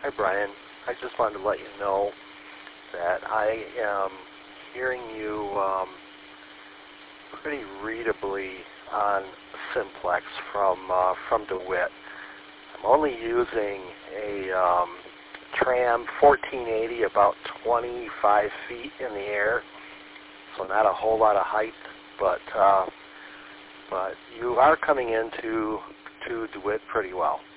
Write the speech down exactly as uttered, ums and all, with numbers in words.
Hi, Brian. I just wanted to let you know that I am hearing you um, pretty readably on Simplex from uh, from DeWitt. I'm only using a um, Tram fourteen eighty, about twenty-five feet in the air, so not a whole lot of height, but uh, but you are coming into to DeWitt pretty well.